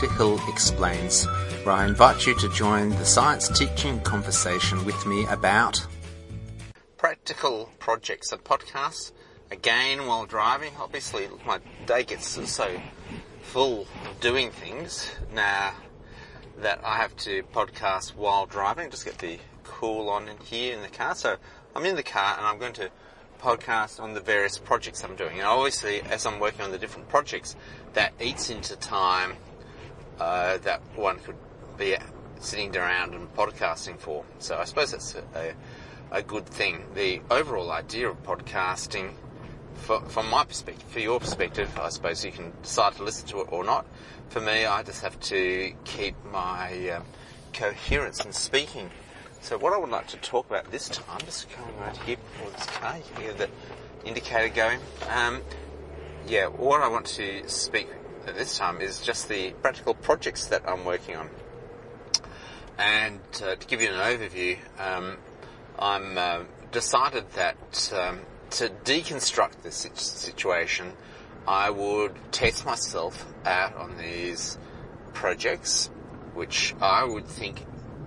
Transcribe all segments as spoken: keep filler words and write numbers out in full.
Doctor Hill Explains, where I invite you to join the science teaching conversation with me about practical projects, a podcast, again while driving. Obviously my day gets so full of doing things now that I have to podcast while driving. Just get the cool on in here in the car. So I'm in the car and I'm going to podcast on the various projects I'm doing. And obviously, as I'm working on the different projects, that eats into time uh, that one could be sitting around and podcasting for. So I suppose that's a, a, a good thing. The overall idea of podcasting, for, from my perspective, for your perspective, I suppose you can decide to listen to it or not. For me, I just have to keep my um, coherence in speaking. So what I would like to talk about this time, I'm just going right here before this car, you can hear the indicator going. Um, yeah, what I want to speak at this time is just the practical projects that I'm working on. And uh, to give you an overview, um, I'm uh, decided that um, to deconstruct this situation, I would test myself out on these projects, which I would think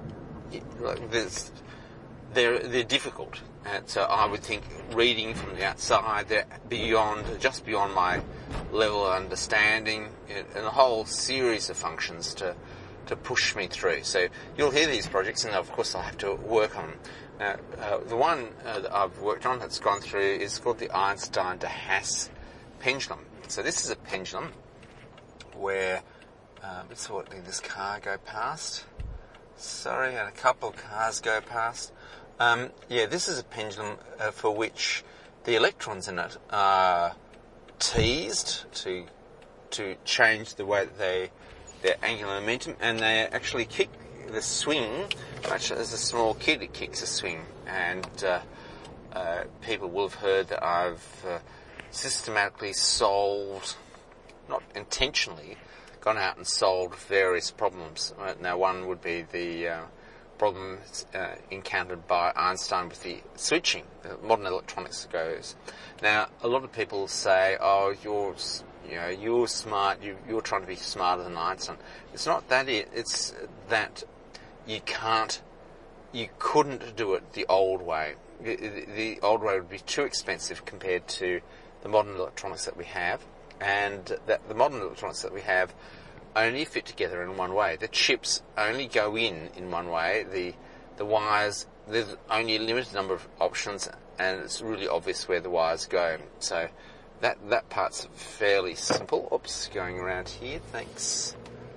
they're they're difficult, and so I would think reading from the outside, they're beyond, just beyond my level of understanding, and a whole series of functions to to push me through. So you'll hear these projects, and of course I have to work on them. Now, uh, the one uh, that I've worked on that's gone through is called the Einstein de Haas pendulum. So this is a pendulum where uh, let's let this car go past. Sorry, and a couple of cars go past. Um, yeah, this is a pendulum uh, for which the electrons in it are teased to to change the way that they their angular momentum, and they actually kick the swing. Actually, as a small kid, it kicks a swing, and uh, uh, people will have heard that I've uh, systematically solved, not intentionally, gone out and solved various problems. Now, one would be the uh, problem uh, encountered by Einstein with the switching. Uh, modern electronics goes. Now, a lot of people say, "Oh, you're, you know, you're smart. You, you're trying to be smarter than Einstein." It's not that. It, it's that you can't, you couldn't do it the old way. The, the old way would be too expensive compared to the modern electronics that we have. And that the modern electronics that we have only fit together in one way. The chips only go in in one way. The the wires, there's only a limited number of options, and it's really obvious where the wires go. So that that part's fairly simple. Oops, going around here. Thanks.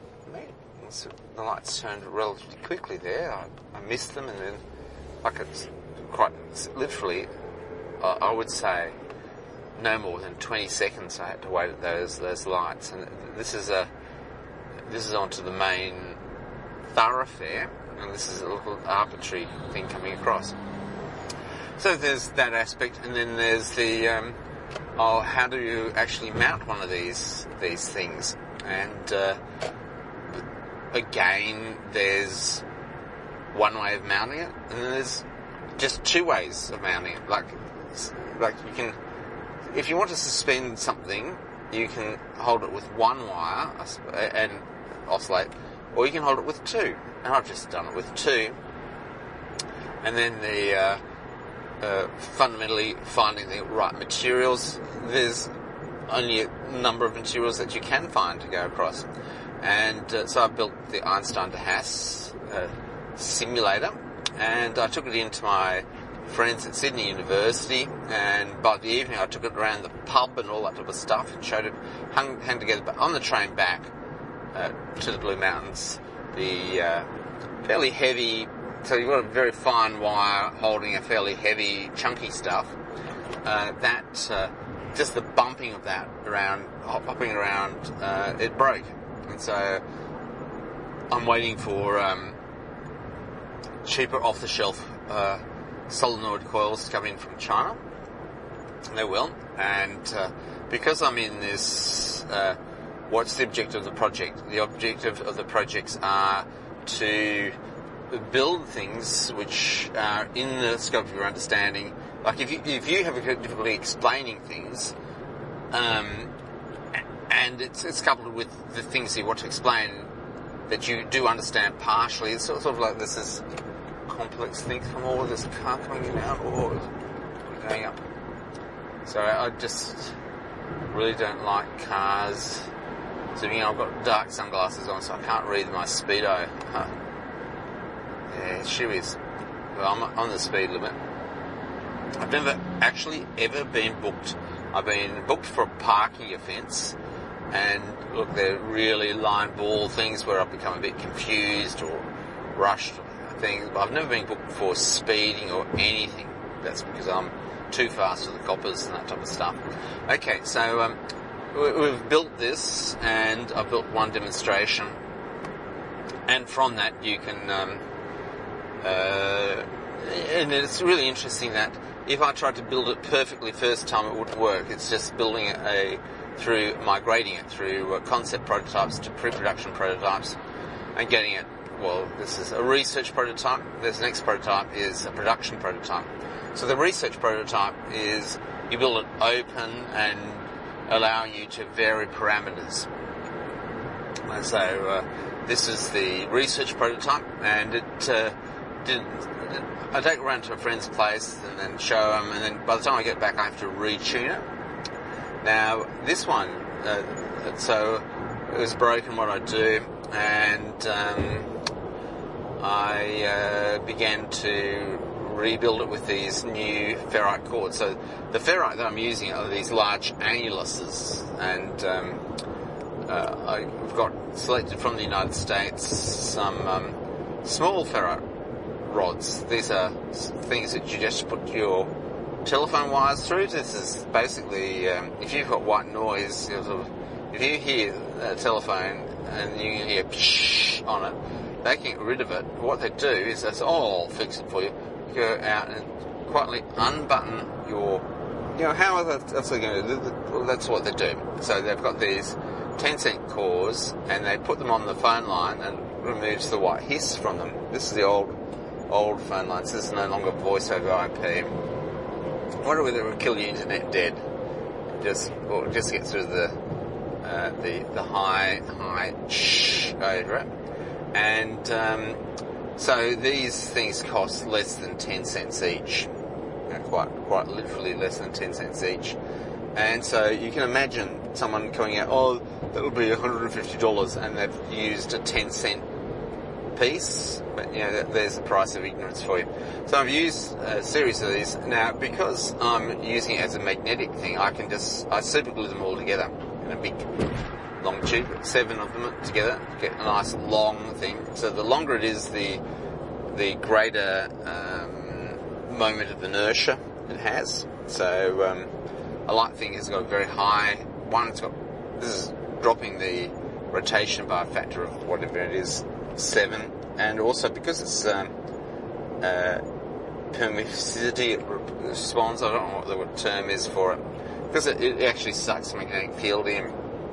So the lights turned relatively quickly there. I, I missed them, and then, like it's quite literally, I, I would say, no more than twenty seconds I had to wait at those those lights. And this is a this is onto the main thoroughfare, and this is a little arbitrary thing coming across. So there's that aspect, and then there's the um, oh, how do you actually mount one of these these things? And uh, again, there's one way of mounting it, and then there's just two ways of mounting it. Like like you can. If you want to suspend something, you can hold it with one wire and oscillate, or you can hold it with two. And I've just done it with two. And then the uh, uh, fundamentally finding the right materials. There's only a number of materials that you can find to go across. And uh, so I built the Einstein de Haas uh, simulator, and I took it into my friends at Sydney University, and by the evening I took it around the pub and all that type of stuff and showed it hung, hung together. But on the train back uh, to the Blue Mountains, the uh, fairly heavy, so you've got a very fine wire holding a fairly heavy, chunky stuff, uh, that, uh, just the bumping of that around, hopping around, uh, it broke. And so I'm waiting for um, cheaper off-the-shelf uh, solenoid coils to come in from China. They will. And uh, because I'm in this, uh, what's the objective of the project? The objective of the projects are to build things which are in the scope of your understanding. Like if you, if you have a difficulty explaining things, um, and it's, it's coupled with the things you want to explain that you do understand partially. It's sort of like this is complex thing from all of this car coming in out or going up. So I just really don't like cars zooming. I've got dark sunglasses on, so I can't read my speedo. Huh. Yeah, she is. Well, I'm on the speed limit. I've never actually ever been booked. I've been booked for a parking offence, and look, they're really line ball things where I've become a bit confused or rushed things, but I've never been booked for speeding or anything. That's because I'm too fast for the coppers and that type of stuff. Okay, so um, we've built this, and I've built one demonstration, and from that you can um, uh, and it's really interesting that if I tried to build it perfectly first time, it wouldn't work. It's just building it a, through migrating it through uh, concept prototypes to pre-production prototypes and getting it. Well, this is a research prototype. This next prototype is a production prototype. So the research prototype is you build it open and allowing you to vary parameters. And so uh, this is the research prototype, and it uh, didn't. I take it around to a friend's place and then show them, and then by the time I get back I have to retune it. Now this one, uh, so it was broken what I do, and um, I uh, began to rebuild it with these new ferrite cores. So the ferrite that I'm using are these large annuluses, and um, uh, I've got selected from the United States some um, small ferrite rods. These are things that you just put your telephone wires through. This is basically, um, if you've got white noise, sort of, if you hear a telephone and you hear psh on it, they can get rid of it. What they do is, that's all I'll fix it for you. You go out and quietly unbutton your, you know, how are they, that's, going to do? Well, that's what they do. So they've got these ten cent cores, and they put them on the phone line and removes the white hiss from them. This is the old old phone lines. This is no longer voice over I P. Wonder whether it would kill your internet dead. Just, or just get through the uh, the the high high shh over it. And um, so these things cost less than ten cents each. You know, quite quite literally less than ten cents each. And so you can imagine someone coming out, oh, that'll be one hundred fifty dollars, and they've used a ten cent piece, but you know, there's the price of ignorance for you. So I've used a series of these. Now, because I'm using it as a magnetic thing, I can just, I super glue them all together in a big long tube, seven of them together, get a nice long thing. So the longer it is, the the greater um, moment of inertia it has. So um, a light thing has got a very high, one, it's got, this is dropping the rotation by a factor of whatever it is, seven, and also because it's um, uh, permissivity, it responds, I don't know what the what term is for it, because it, it actually sucks the magnetic field in.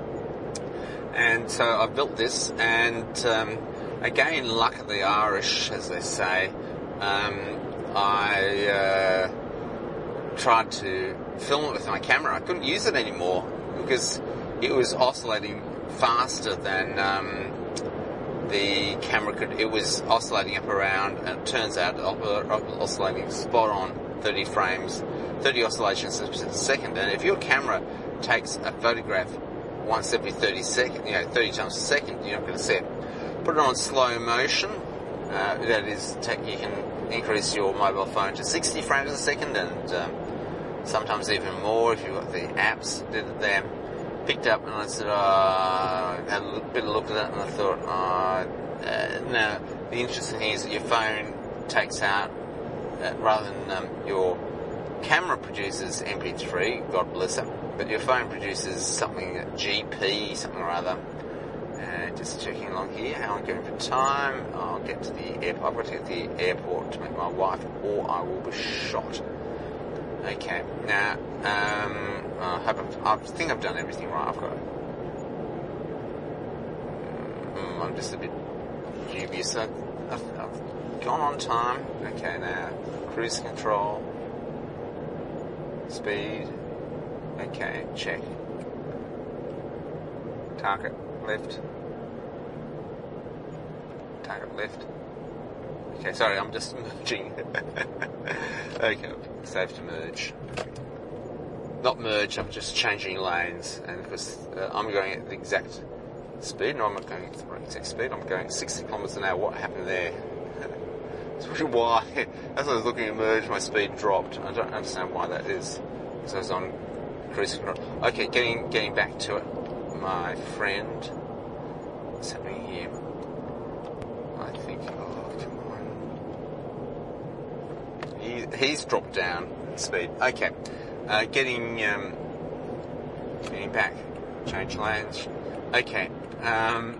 And so I've built this, and um, again, luck of the Irish, as they say. um, I uh, tried to film it with my camera. I couldn't use it anymore because it was oscillating faster than um, the camera could. It was oscillating up around, and it turns out oscillating spot on thirty frames, thirty oscillations a second. And if your camera takes a photograph once every thirty seconds, you know, thirty times a second, you're not going to see it. Put it on slow motion. Uh, that is, take, you can increase your mobile phone to sixty frames a second, and um, sometimes even more if you've got the apps. Did it there. Picked up and I said, oh, had a bit of look at it, and I thought, oh, uh, now the interesting thing is that your phone takes out, uh, rather than um, your camera produces M P three, God bless it, but your phone produces something, G P, something or other. Uh, just checking along here how I'm going for time. I'll get to the airport. I've got to get to the airport to meet my wife, or I will be shot. Okay, now, um, I, hope I've, I think I've done everything right. I've got, um, I'm just a bit dubious. I've, I've gone on time. Okay, now, cruise control, speed, okay, check. Target, left. target left. Okay, sorry, I'm just merging. Okay, safe to merge. Not merge, I'm just changing lanes, and because uh, I'm going at the exact speed, no, I'm not going at the exact speed, I'm going sixty kilometres an hour. What happened there? That's why, as I was looking at merge, my speed dropped. I don't understand why that is, because I was on cruise control. Okay, getting getting back to it, my friend. What's happening here? I think, oh, come on. He, he's dropped down in speed. Okay, uh, getting um, getting back, change lanes. Okay, um,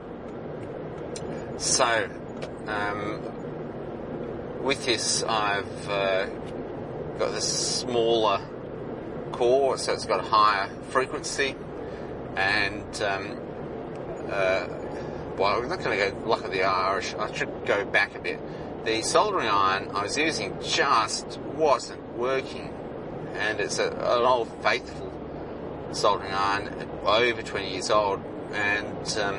so um, with this, I've uh, got this smaller core, so it's got a higher frequency, and um, uh, well, I'm not going to go luck of the Irish. I should go back a bit. The soldering iron I was using just wasn't working, and it's a, an old faithful soldering iron, over twenty years old, and um,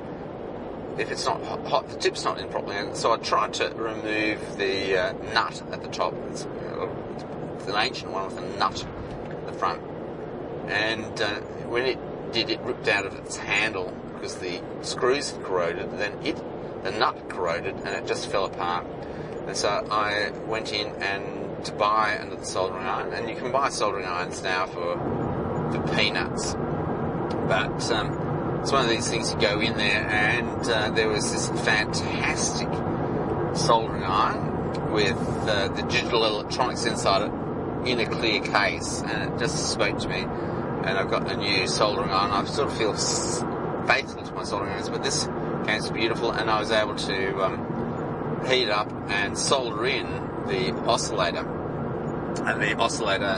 if it's not hot, the tip's not in properly. And so I tried to remove the uh, nut at the top. It's, uh, it's an ancient one with a nut at the front, and uh, when it did, it ripped out of its handle because the screws had corroded. Then it, the nut corroded, and it just fell apart. And so I went in and to buy another soldering iron, and you can buy soldering irons now for for peanuts. But um, it's one of these things, you go in there, and uh, there was this fantastic soldering iron with uh, the digital electronics inside it in a clear case, and it just spoke to me. And I've got a new soldering iron. I sort of feel faithful to my soldering irons, but this came so beautiful, and I was able to um, heat up and solder in the oscillator. And the oscillator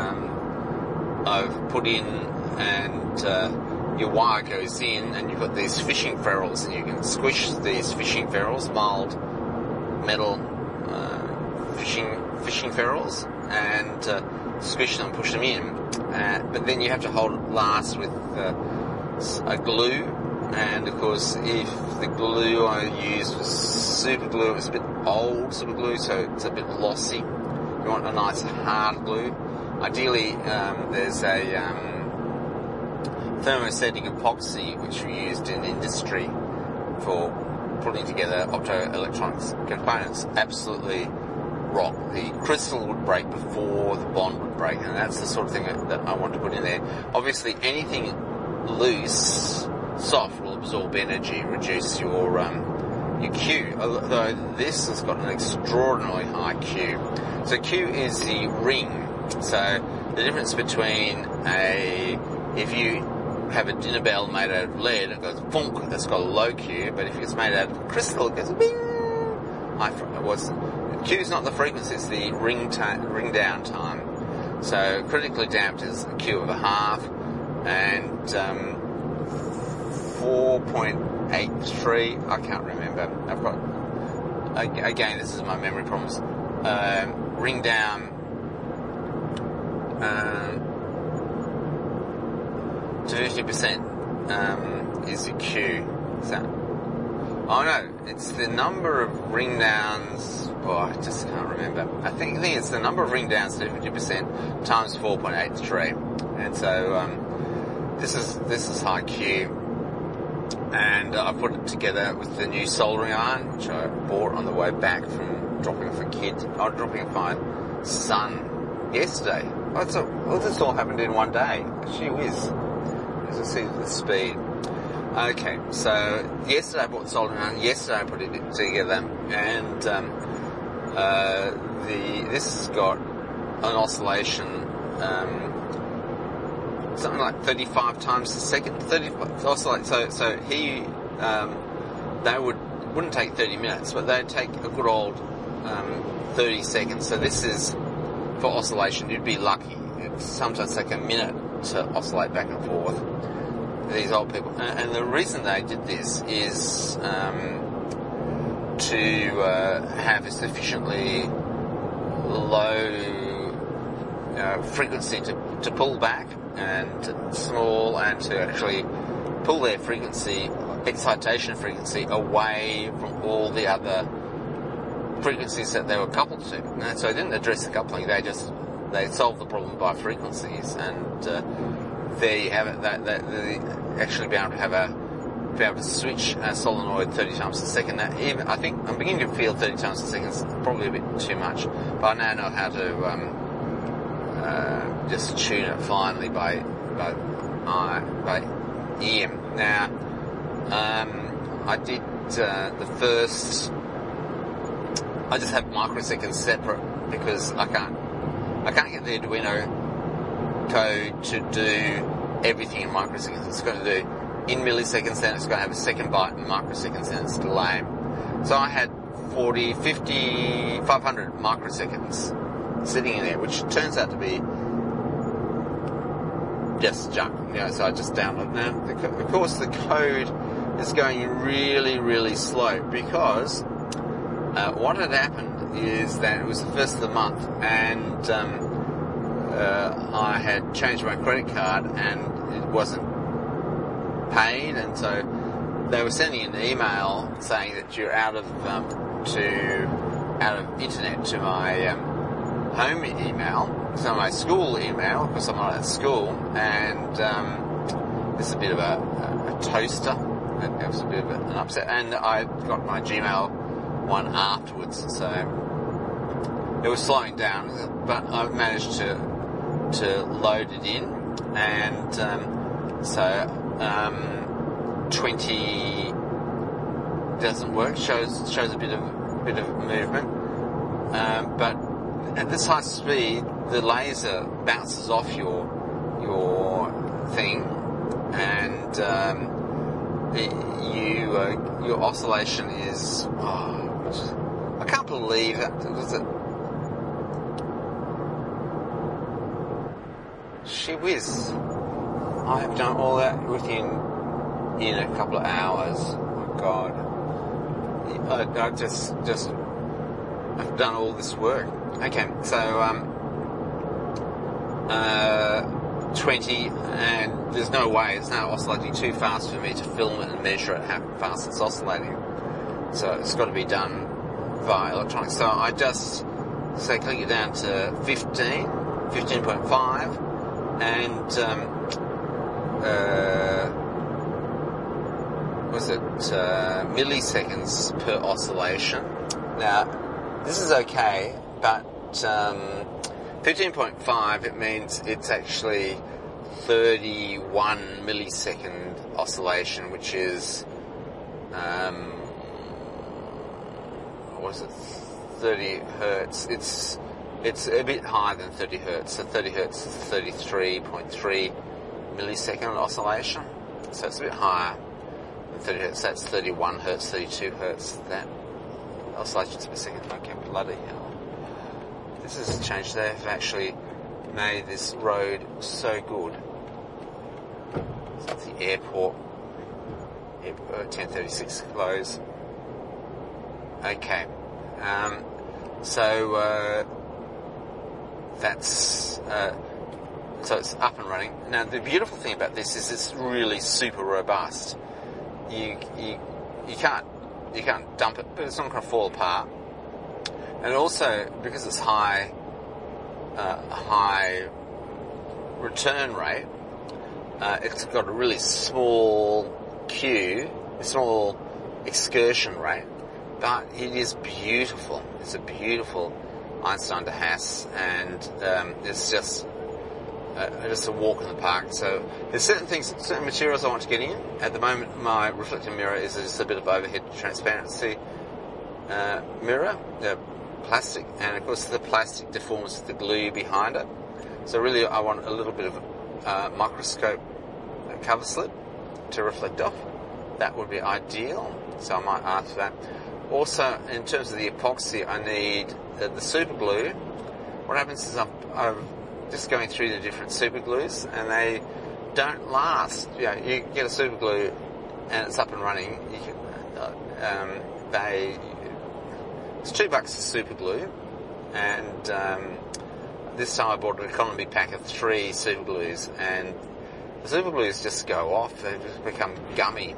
um, I've put in, and uh, your wire goes in, and you've got these fishing ferrules, and you can squish these fishing ferrules, mild metal uh, fishing fishing ferrules, and uh, squish them, push them in. Uh, but then you have to hold it last with uh, a glue, and of course if the glue I used was super glue, it was a bit old super glue, so it's a bit lossy. You want a nice hard glue. Ideally, um, there's a um, thermosetting epoxy which we used in industry for putting together optoelectronics components. Absolutely rock. The crystal would break before the bond would break, and that's the sort of thing that, that I want to put in there. Obviously, anything loose, soft, will absorb energy, reduce your um, your Q. Although this has got an extraordinarily high Q. So Q is the ring. So the difference between a, if you have a dinner bell made out of lead, it goes bonk, that's got a low Q, but if it's made out of crystal, it goes bing. High, it was, Q is not the frequency, it's the ring, ta- ring down time. So critically damped is a Q of a half, and um, four point eight three, I can't remember. I've got, again, this is my memory problems. Um, ring down um, to fifty percent um, is the Q. So, oh no, it's the number of ring downs, oh, I just can't remember. I think, I think it's the number of ring downs to fifty percent times four point eight three. And so, um, this is, this is high Q. And uh, I put it together with the new soldering iron, which I bought on the way back from dropping off a kid, oh, dropping off my son yesterday. Oh, it's a, well, this all happened in one day. Gee whiz. As I see the speed. Okay, so yesterday I bought the soldering iron, yesterday I put it together, and um, uh, the this has got an oscillation, um, something like thirty-five times a second, thirty-five oscillate. So, so he, um, they would wouldn't take thirty minutes, but they'd take a good old um, thirty seconds. So this is for oscillation. You'd be lucky. It sometimes take a minute to oscillate back and forth. These old people, and, and the reason they did this is um, to uh, have a sufficiently low uh, frequency to, to pull back, and small, and to actually pull their frequency excitation frequency away from all the other frequencies that they were coupled to. And so they didn't address the coupling, they just they solved the problem by frequencies, and uh, there you have it. That, that they actually be able to have a be able to switch a solenoid thirty times a second. Now, even I think I'm beginning to feel thirty times a second is probably a bit too much, but I now know how to um, uh, just tune it finely by by eye, by ear. Now, um, I did uh, the first. I just have microseconds separate because I can't I can't get the Arduino code to do everything in microseconds. It's got to do in milliseconds, then it's going to have a second byte in microseconds, then it's delay. So I had forty, fifty, five hundred microseconds sitting in there, which turns out to be just junk. You know, so I just downloaded. Now, the, of course, the code is going really, really slow because uh, what had happened is that it was the first of the month, and um, uh, I had changed my credit card, and it wasn't paid, and so they were sending an email saying that you're out of um, to out of internet to my um, home email, so my school email, because I'm not at school, and um, this is a bit of a, a, a toaster. It was a bit of an upset, and I got my Gmail one afterwards, so it was slowing down, but I managed to to load it in, and um, so. Um, twenty doesn't work. shows shows a bit of bit of movement, um, but at this high speed, the laser bounces off your your thing, and um, it, you uh, your oscillation is. Oh, I can't believe that. Was it? She whiz. I have done all that within in a couple of hours. Oh God, I, I just just I've done all this work. Okay, so um, uh, twenty, and there's no way it's now oscillating too fast for me to film it and measure it how fast it's oscillating. So it's got to be done via electronics. So I just say click it down to fifteen, fifteen point five, and um, Uh, was it uh, milliseconds per oscillation? Now, this is okay, but um, fifteen point five, it means it's actually thirty-one millisecond oscillation, which is, um, what is it, thirty hertz. It's it's a bit higher than thirty hertz. So thirty hertz is thirty-three point three millisecond oscillation, so it's a bit higher than thirty hertz. That's thirty-one hertz, thirty-two hertz, that oscillations per second. Okay, bloody hell. This has changed. They've actually made this road so good. So that's the airport, airport ten thirty-six close. Okay, um, so uh, that's uh, So it's up and running. Now, the beautiful thing about this is it's really super robust. You you you can't you can't dump it, but it's not going to fall apart. And also, because it's high uh, high return rate, uh, it's got a really small Q, a small excursion rate, but it is beautiful. It's a beautiful Einstein de Haas, and um, it's just. Uh, just a walk in the park. So there's certain things, certain materials I want to get in. At the moment, my reflective mirror is just a bit of overhead transparency uh, mirror, uh, plastic, and of course the plastic deforms the glue behind it. So really, I want a little bit of uh, microscope cover slip to reflect off. That would be ideal. So I might ask for that. Also, in terms of the epoxy, I need uh, the super glue. What happens is I've, I've just going through the different super glues, and they don't last. You know, you get a super glue and it's up and running. You can, uh, um, they it's two bucks for super glue, and um, this time I bought an economy pack of three super glues, and the super glues just go off. They just become gummy,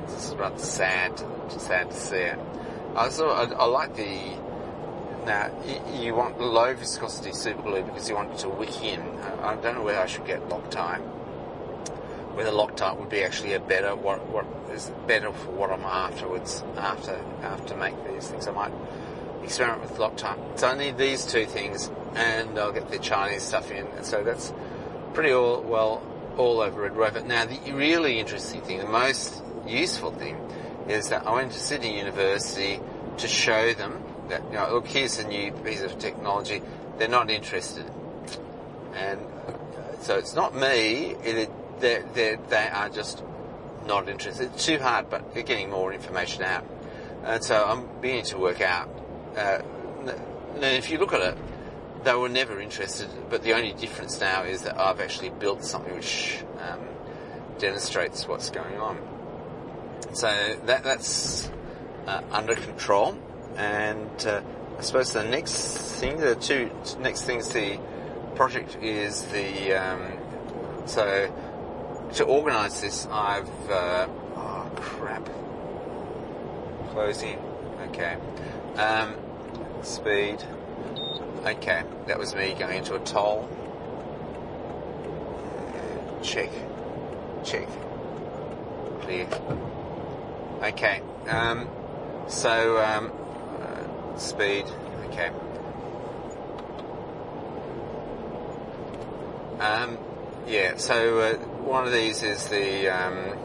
it's rather sad, sad to see it. I sort of, I, I like the, now, you, you want low viscosity super glue because you want it to wick in. I, I don't know whether I should get Loctite. Whether Loctite would be actually a better, what, what is better for what I'm afterwards, after, after make these things. I might experiment with Loctite. So I need these two things, and I'll get the Chinese stuff in. And so that's pretty all, well, all over Red Rover. Now, the really interesting thing, the most useful thing, is that I went to Sydney University to show them that, you know, look, here's a new piece of technology. They're not interested. And so it's not me, it, they're, they're, they are just not interested. It's too hard, but they're getting more information out. And so I'm beginning to work out. Uh, now, if you look at it, they were never interested, but the only difference now is that I've actually built something which um, demonstrates what's going on. So that that's uh, under control, and uh, I suppose the next thing, the two next things to the project is the um, so to organise this. I've uh, oh crap, closing. Okay, um, speed. Okay, that was me going into a toll. Check, check, clear. Okay, um, so, um, uh, speed, okay. Um, yeah, so, uh, one of these is the, um,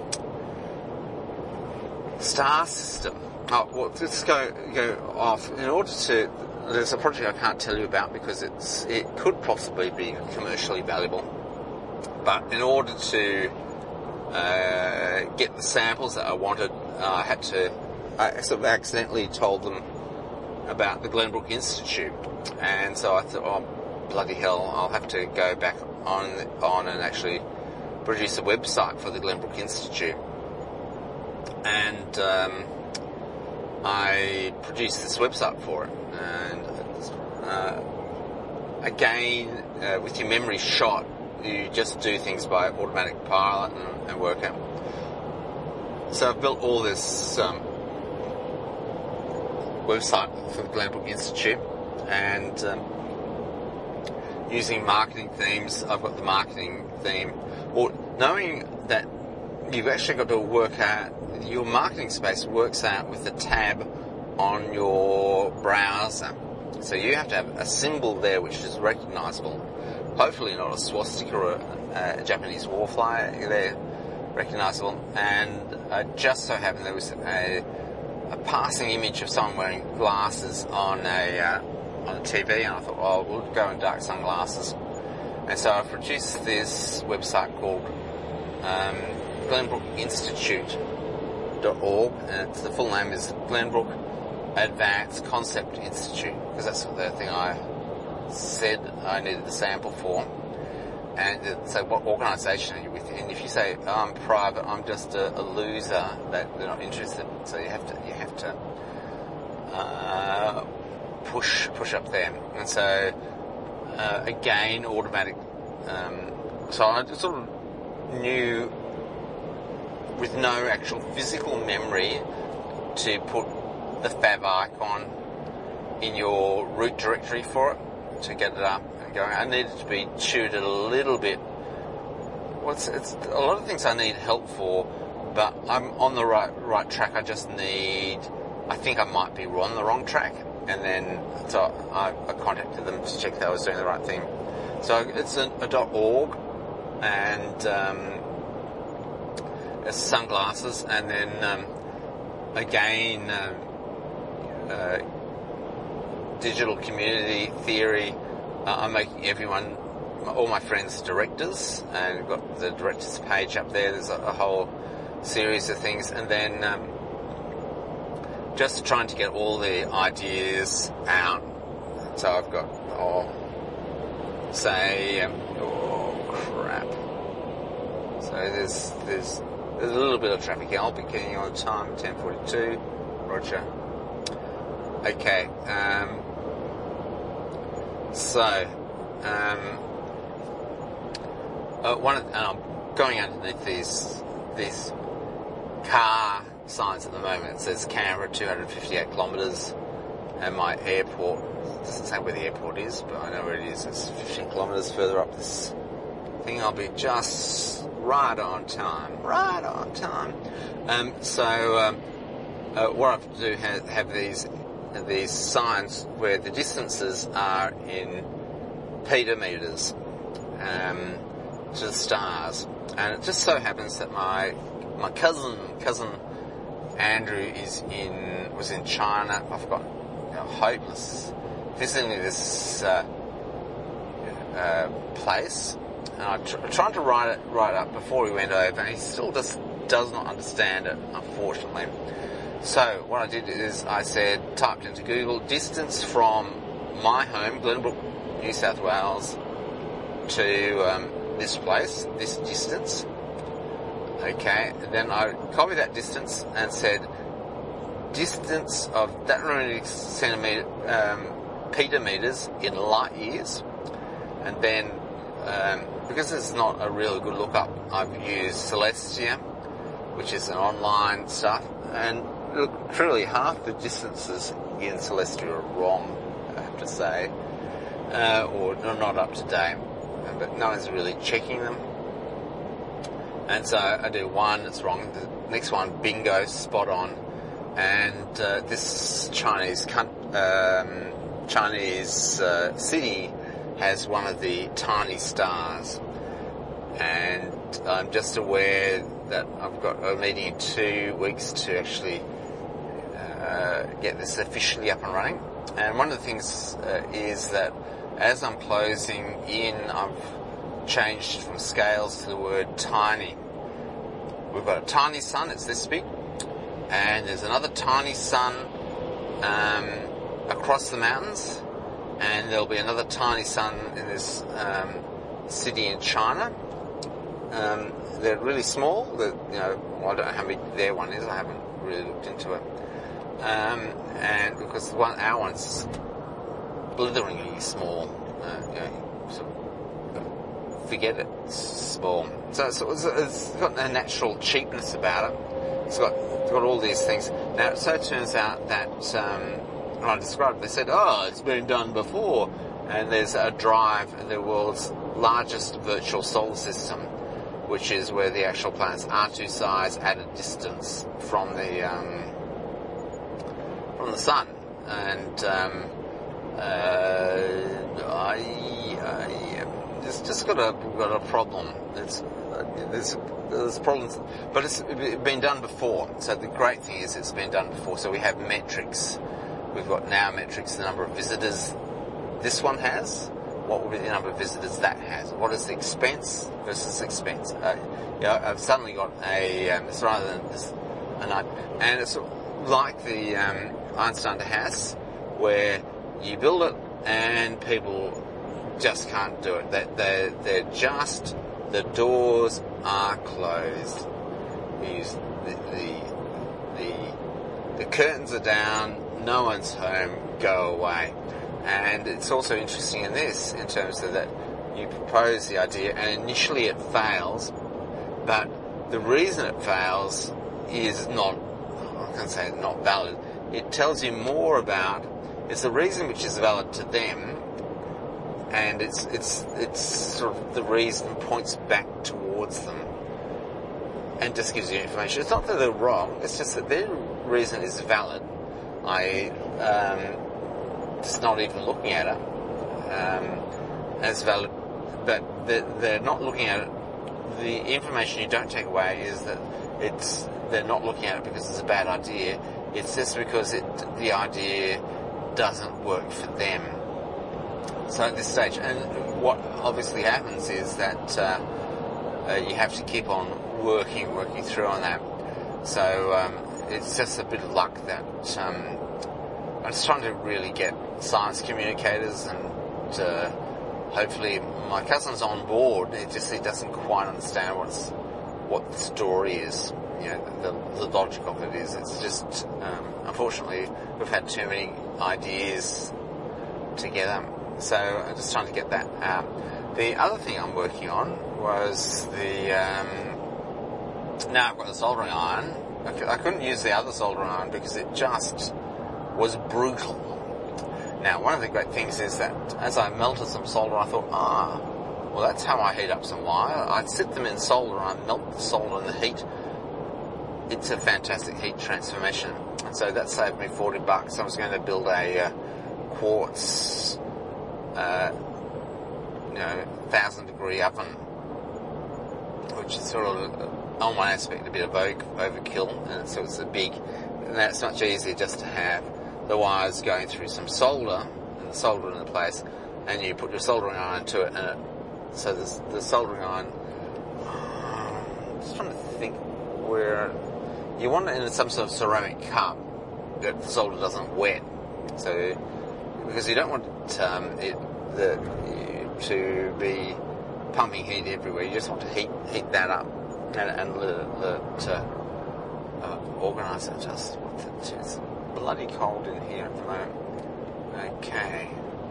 star system. Oh, well, let's go, go off. In order to, there's a project I can't tell you about because it's, it could possibly be commercially valuable. But in order to, uh, get the samples that I wanted, uh, I had to, I sort of accidentally told them about the Glenbrook Institute. And so I thought, oh, bloody hell, I'll have to go back on, on and actually produce a website for the Glenbrook Institute. And, um, I produced this website for it. And, uh, again, uh, with your memory shot, you just do things by automatic pilot and, and work out. So I've built all this um, website for the Glenbrook Institute, and um, using marketing themes, I've got the marketing theme. Or knowing that you've actually got to work out, your marketing space works out with the tab on your browser. So you have to have a symbol there which is recognisable. Hopefully not a swastika or a, a Japanese war flag. They're recognisable. And uh, just so happened there was a, a passing image of someone wearing glasses on a uh, on a T V, and I thought, oh, we'll go in dark sunglasses. And so I produced this website called um, Glenbrook Institute dot org, and it's, the full name is Glenbrook Advanced Concept Institute, because that's the thing I said I needed the sample for. And so what organisation are you with? And if you say, oh, I'm private, I'm just a, a loser, that they're not interested. So you have to you have to uh, push push up there. And so uh, again, automatic. Um, so I sort of knew with no actual physical memory to put the fav icon in your root directory for it to get it up and going. I needed to be tutored a little bit. Well, it's, it's a lot of things I need help for, but I'm on the right right track. I just need. I think I might be on the wrong track, and then so I, I contacted them to check that I was doing the right thing. So it's a, a .org, and um, it's sunglasses, and then um, again. Um, Uh, digital community theory. Uh, I'm making everyone, all my friends, directors, and I've got the directors page up there. There's a, a whole series of things, and then um, just trying to get all the ideas out. So I've got, oh, say, um, oh crap. So there's there's there's a little bit of traffic here. I'll be getting on time, ten forty-two. Roger. Okay, um, so, um, uh, one of, and I'm going underneath these, these car signs at the moment. It says Canberra, two hundred fifty-eight kilometres, and my airport, it doesn't say where the airport is, but I know where it is. It's fifteen kilometres further up this thing. I'll be just right on time, right on time. Um, so um, uh, what I have to do have, have these these signs where the distances are in petameters um, to the stars, and it just so happens that my my cousin cousin Andrew is in was in China. I've got you know, hopeless visiting this uh, uh, place. And I tr- tried to write it right up before he went over, and he still just does not understand it, unfortunately. So what I did is I said, typed into Google, distance from my home, Glenbrook, New South Wales, to um, this place, this distance. Okay, and then I copied that distance and said, distance of that many centimetre, um, petameters in light years, and then um, because it's not a really good lookup, I've used Celestia, which is an online stuff, and look, truly half the distances in Celestia are wrong, I have to say, uh, or not up to date, but no one's really checking them. And so I do one, it's wrong, the next one, bingo, spot on, and uh, this Chinese um, Chinese uh, city has one of the tiny stars, and I'm just aware that I've got a meeting in two weeks to actually uh, get this officially up and running. And one of the things uh, is that as I'm closing in, I've changed from scales to the word tiny. We've got a tiny sun, it's this big, and there's another tiny sun um, across the mountains, and there'll be another tiny sun in this um, city in China. Um, they're really small. They're, you know, well, I don't know how big their one is. I haven't really looked into it. Um, and because the one, our one's blitheringly small. Uh, you know, so forget it. It's small. So, so it's, it's got a natural cheapness about it. It's got it's got all these things. Now, so it turns out that. Um, When I described it, they said, oh, it's been done before. And there's a drive, the world's largest virtual solar system, which is where the actual planets are two sides at a distance from the um, from the sun. And um, uh, I, I it's just got a got a problem. It's uh, there's there's problems, but it's been done before. So the great thing is it's been done before. So we have metrics. We've got now metrics, the number of visitors this one has. What will be the number of visitors that has? What is the expense versus expense? Uh, you know, I've suddenly got a, um, it's rather than this, an, and it's like the um, Einstein de Haas, where you build it and people just can't do it. They, they, they're just, the doors are closed. The, the, the, the curtains are down. No one's home, go away. And it's also interesting in this, in terms of that you propose the idea and initially it fails, but the reason it fails is not, I can't say not valid, it tells you more about, it's the reason which is valid to them, and it's, it's, it's sort of the reason points back towards them and just gives you information. It's not that they're wrong, it's just that their reason is valid. I um, just not even looking at it um, as valid, but they're, they're not looking at it. The information you don't take away is that it's they're not looking at it because it's a bad idea. It's just because it the idea doesn't work for them. So at this stage, and what obviously happens is that uh, uh, you have to keep on working, working through on that. So. Um, It's just a bit of luck that um, I'm just trying to really get science communicators, and uh, hopefully my cousin's on board. It just he doesn't quite understand what's what the story is. You know, the, the logic of it is. It's just um, unfortunately we've had too many ideas together. So I'm just trying to get that out. The other thing I'm working on was the um, now I've got the soldering iron. I, c- I couldn't use the other soldering iron because it just was brutal. Now, one of the great things is that as I melted some solder, I thought, ah, well, that's how I heat up some wire. I'd sit them in solder and I'd melt the solder in the heat. It's a fantastic heat transformation. And so that saved me forty bucks. I was going to build a uh, quartz, uh, you know, thousand degree oven, which is sort of, uh, on one aspect, a bit of over- overkill. And so it's a big, and that's much easier just to have the wires going through some solder and the solder in the place, and you put your soldering iron to it, and it, so the, the soldering iron, I'm just trying to think where, you want it in some sort of ceramic cup that the solder doesn't wet, so, because you don't want um, it the, to be pumping heat everywhere, you just want to heat heat that up and, and let it, let it uh, uh, organise it just with it. It's bloody cold in here at the moment. Okay.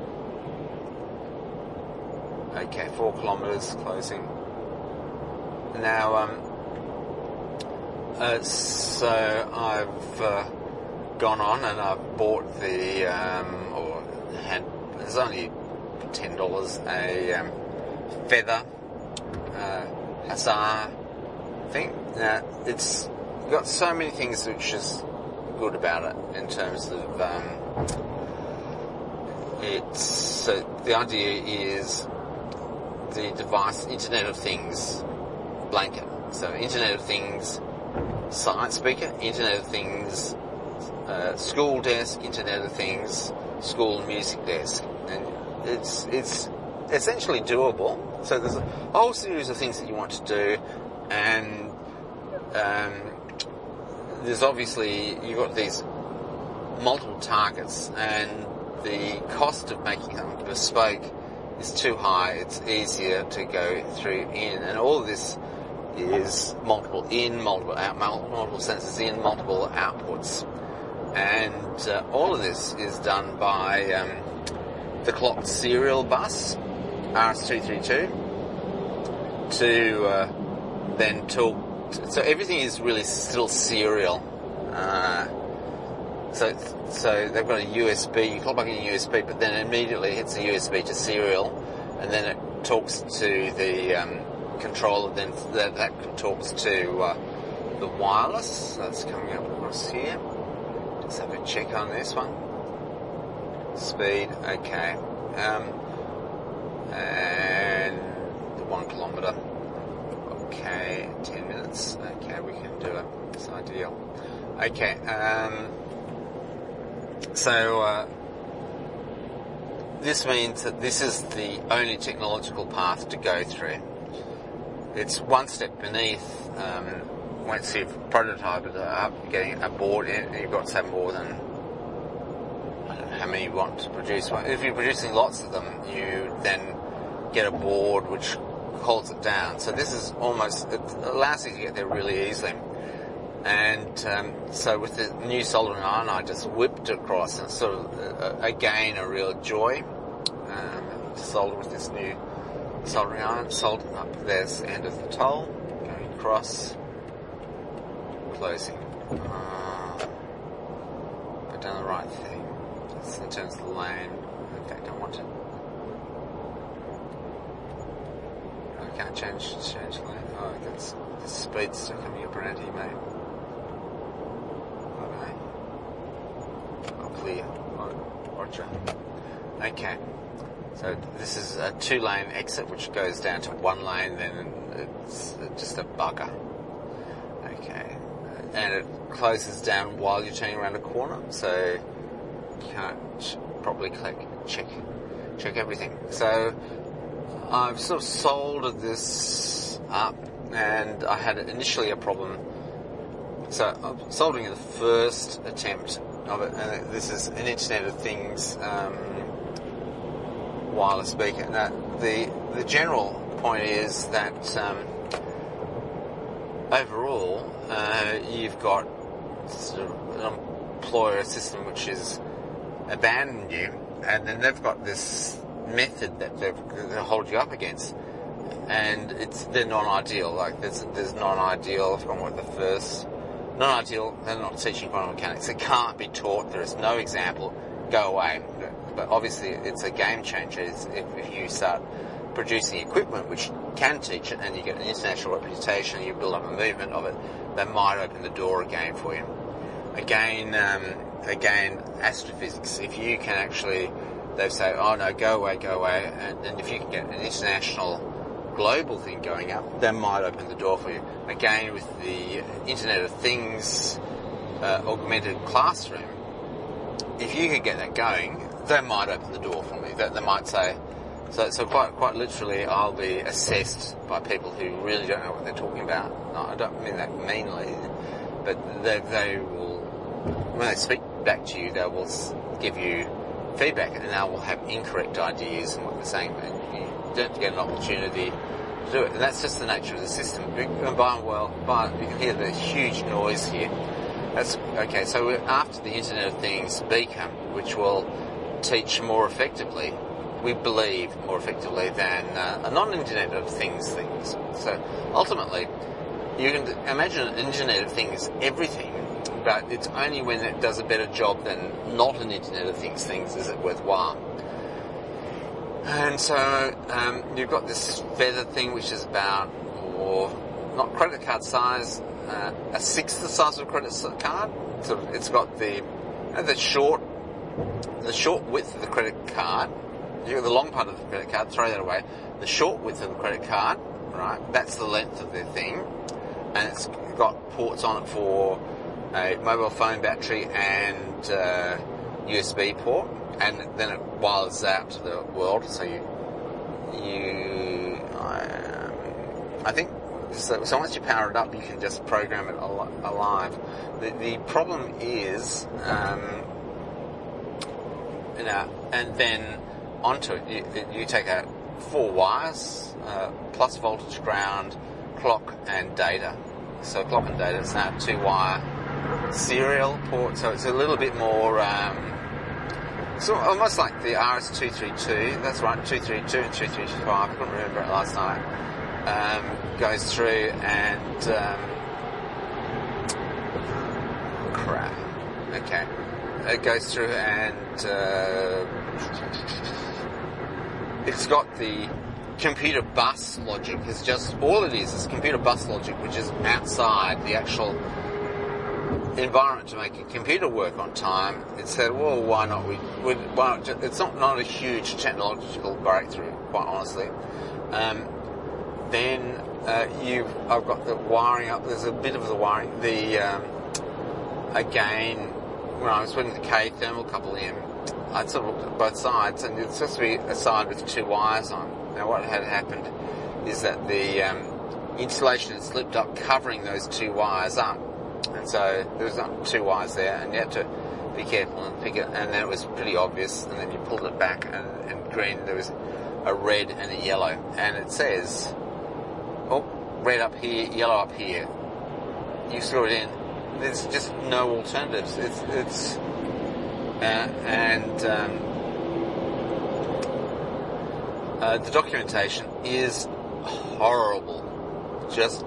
Okay, four kilometres closing. Now, um, uh, so I've uh, gone on and I've bought the, um, or had, there's only ten dollars a um, feather uh, Hussar thing. Now, it's got so many things which is good about it in terms of um, it's so the idea is the device Internet of Things blanket. So Internet of Things science speaker, Internet of Things uh, school desk, Internet of Things school music desk, and it's it's essentially doable. So there's a whole series of things that you want to do, and um, there's obviously, you've got these multiple targets, and the cost of making them bespoke is too high. It's easier to go through in, and all of this is multiple in, multiple out, multiple sensors in, multiple outputs, and uh, all of this is done by um, the clock serial bus R S two thirty-two to uh, then talk. So everything is really still serial. Uh, so so they've got a U S B, you can plug in a U S B, but then immediately hits a U S B to serial, and then it talks to the um, controller, then that, that talks to uh, the wireless. So that's coming up across here. Let's have a check on this one. Speed, okay. Um, and the one kilometre. Okay, ten minutes. Okay, we can do it. It's ideal. Okay, um, so uh, this means that this is the only technological path to go through. It's one step beneath. Um, once you've prototyped it up, getting a board in, you've got to have more than, I don't know how many you want to produce. If you're producing lots of them, you then get a board which holds it down. So this is almost, it allows you to get there really easily. And um, so with the new soldering iron, I just whipped across, and sort of, uh, again, a real joy um, to solder with this new soldering iron. Soldering up, there's the end of the toll, going across, closing. Uh, I've done the right thing. That's in terms of the lane. In fact, I want to. I can't change change lane. Oh, that's the speed's still coming up around here, mate. Okay. Oh, clear. Oh, roger. Okay. So this is a two-lane exit, which goes down to one lane, then it's just a bugger. Okay. And it closes down while you're turning around a corner, so you can't properly click, check, check everything. So I've sort of soldered this up, and I had initially a problem. So I'm soldering the first attempt of it, and this is an Internet of Things um, wireless speaker. Now, the the general point is that um, overall uh, you've got sort of an employer system which has abandoned you, and then they've got this method that they've, they hold you up against, and it's they're non-ideal. Like there's there's non-ideal. I've gone with the first not ideal. They're not teaching quantum mechanics. It can't be taught. There is no example. Go away. But obviously, it's a game changer if, if you start producing equipment which can teach it, and you get an international reputation, you build up a movement of it, that might open the door again for you. Again, um, again, astrophysics. If you can actually, they say, oh no, go away, go away, and, and if you can get an international, global thing going up, that might open the door for you. Again, with the Internet of Things, uh, augmented classroom, if you could get that going, that might open the door for me. That they might say, so so quite quite literally, I'll be assessed by people who really don't know what they're talking about. No, I don't mean that meanly, but they they will, when they speak back to you, they will give you feedback, and they will have incorrect ideas in what they're saying, and you don't get an opportunity to do it. And that's just the nature of the system. And by well, by you can hear the huge noise here. That's okay. So we're after the Internet of Things beacon, which will teach more effectively, we believe more effectively than uh, a non-Internet of Things things. So ultimately, you can imagine an Internet of Things everything, but it's only when it does a better job than not an Internet of Things things is it worthwhile. And so um, you've got this feather thing, which is about, or not credit card size, uh, a sixth the size of a credit card. So it's got the uh, the short the short width of the credit card. You got the long part of the credit card. Throw that away. The short width of the credit card, right? That's the length of the thing, and it's got ports on it for a mobile phone battery and uh, U S B port, and then it wires out to the world. So you, you, um, I think, so, so once you power it up, you can just program it al- alive. The, the problem is, um, you know, and then onto it, you, you take out four wires, uh, plus voltage, ground, clock, and data. So clock and data, it's now two wire serial port, so it's a little bit more, um, so almost like the R S two thirty-two, that's right, two thirty-two and two thirty-five, I couldn't remember it last night, um, goes through and, um, crap, okay, it goes through and, uh, it's got the computer bus logic. It's just, all it is is computer bus logic, which is outside the actual environment to make a computer work on time. It said, well, why not? We, we why not? It's not, not a huge technological breakthrough, quite honestly. Um, then uh, you've, I've got the wiring up. There's a bit of the wiring. The um, again, when I was putting the K thermal couple in, I sort of looked at both sides, and it's supposed to be a side with two wires on. Now, what had happened is that the um, insulation had slipped up, covering those two wires up. And so there was not two wires there, and you had to be careful and pick it, and then it was pretty obvious, and then you pulled it back, and, and green, there was a red and a yellow, and it says, oh, red up here, yellow up here. You screw it in. There's just no alternatives. It's, it's uh, and um, uh, the documentation is horrible. Just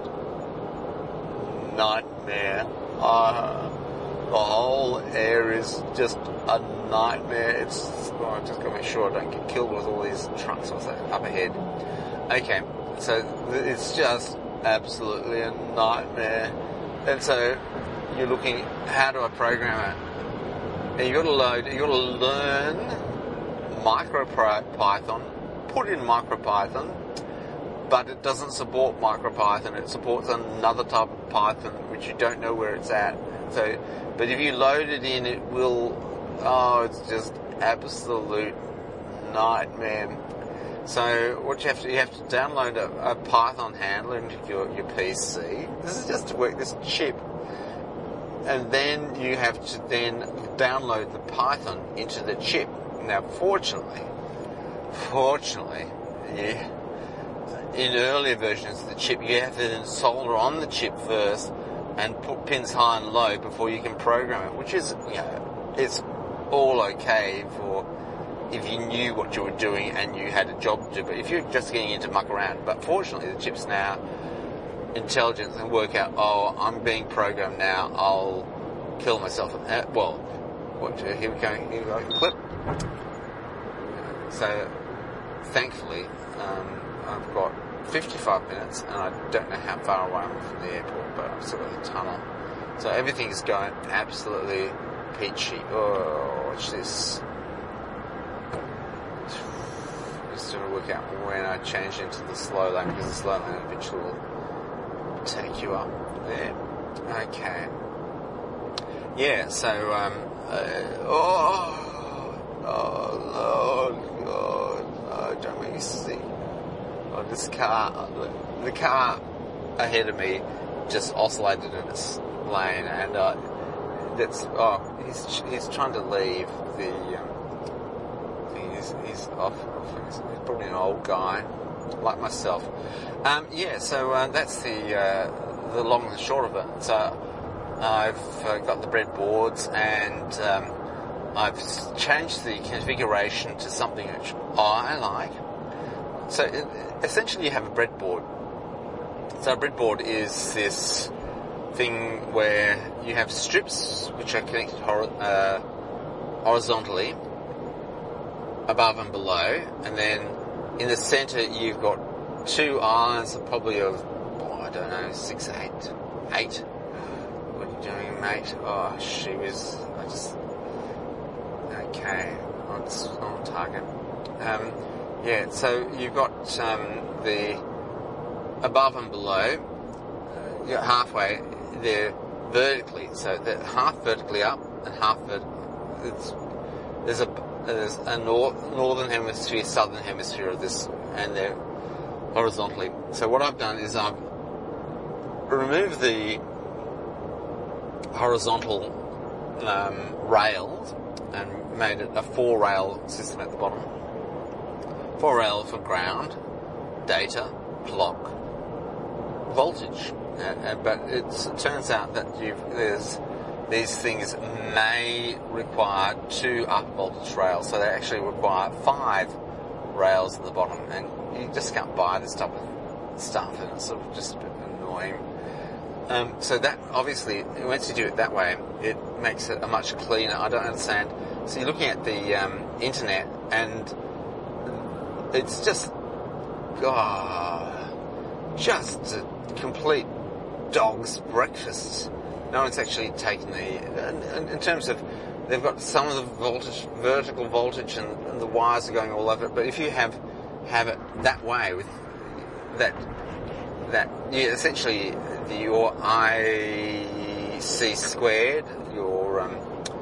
nightmare. Uh, the whole area is just a nightmare. It's, well, I've just got to make sure I don't get killed with all these trucks up ahead. Okay, so it's just absolutely a nightmare. And so you're looking, how do I program it? And you've got to load, you've got to learn MicroPython, put in MicroPython, but it doesn't support MicroPython. It supports another type of Python, which you don't know where it's at. So, but if you load it in, it will, oh, it's just absolute nightmare. So what you have to, you have to download a, a Python handler into your, your P C. This is just to work this chip. And then you have to then download the Python into the chip. Now, fortunately, fortunately, yeah, in earlier versions of the chip, you have to then solder on the chip first and put pins high and low before you can program it, which is, you know, it's all okay for if you knew what you were doing and you had a job to do. But if you're just getting into muck around, but fortunately the chip's now intelligence and work out, oh, I'm being programmed now, I'll kill myself. Uh, well, what, here we go, here we go, clip. So, thankfully, um, I've got fifty-five minutes, and I don't know how far away I'm from the airport, but I've still got the tunnel. So everything is going absolutely peachy. Oh, watch this. Just trying to work out when I change into the slow lane, because the slow lane eventually will take you up there. Okay. Yeah, so, um, uh, oh, oh, Lord, God, no, don't make me sick. Oh, this car, the, the car ahead of me just oscillated in its lane, and, uh, that's, oh, he's, he's trying to leave the, um, he's, he's off, off, he's probably an old guy, like myself. Um, yeah, so, uh, that's the, uh, the long and the short of it. So, I've uh, got the breadboards, and um, I've changed the configuration to something which I like. So it, essentially you have a breadboard. So a breadboard is this thing where you have strips which are connected hor- uh, horizontally above and below, and then in the centre you've got two islands, probably of, oh, I don't know, six, eight, eight. What are you doing, mate? Oh, she was, I just, okay, it's on target. Um, yeah, so you've got um, the above and below, uh, you're halfway, they're vertically, so they're half vertically up and half vertically, it's, there's a, there's a nor- northern hemisphere, southern hemisphere of this, and they're horizontally. So what I've done is I've removed the horizontal um, rails and made it a four rail system at the bottom. Four rail for ground, data, clock, voltage. Uh, uh, but it's, it turns out that you've, there's these things may require two upper voltage rails, so they actually require five rails at the bottom, and you just can't buy this type of stuff, and it's sort of just a bit annoying. Um, so that, obviously, once you do it that way, it makes it a much cleaner. I don't understand. So you're looking at the um, internet, and it's just, oh, just a complete dog's breakfast. No one's actually taken the, in terms of, they've got some of the voltage, vertical voltage, and, and the wires are going all over it, but if you have, have it that way, with that, that, yeah, essentially, your I C squared, your um,